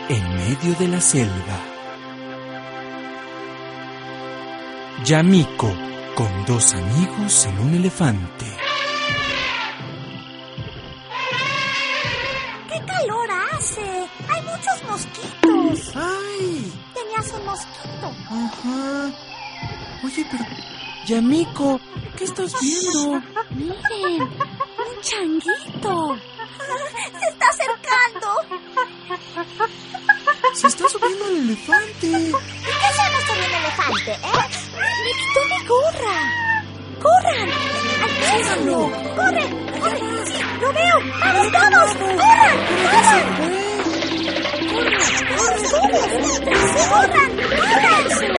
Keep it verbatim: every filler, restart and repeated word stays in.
en medio de la selva. Yamiko con dos amigos en un elefante. ¡Qué calor hace! ¡Hay muchos mosquitos! ¡Ay! Tenías un mosquito. Ajá. Oye, pero... Yamiko, ¿qué estás viendo? Miren, un changuito. Se está acercando. Se está subiendo al elefante. ¿Y qué hacemos con un elefante, eh? Me quitó mi gorra. ¡Corran! ¡Alcánzalo! ¡Corre! ¡Corre! ¡Sí! ¡Lo veo! ¡Vamos, vamos! ¡Corran! ¡Corran! ¡Corran! ¡Corran! ¡Corran! ¡Corran!